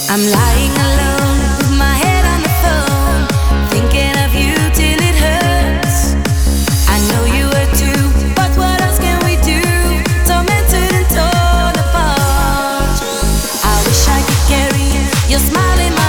I'm lying alone with my head on the phone, thinking of you till it hurts. I know you hurt too, but what else can we do? Tormented and torn apart. I wish I could carry your smile in my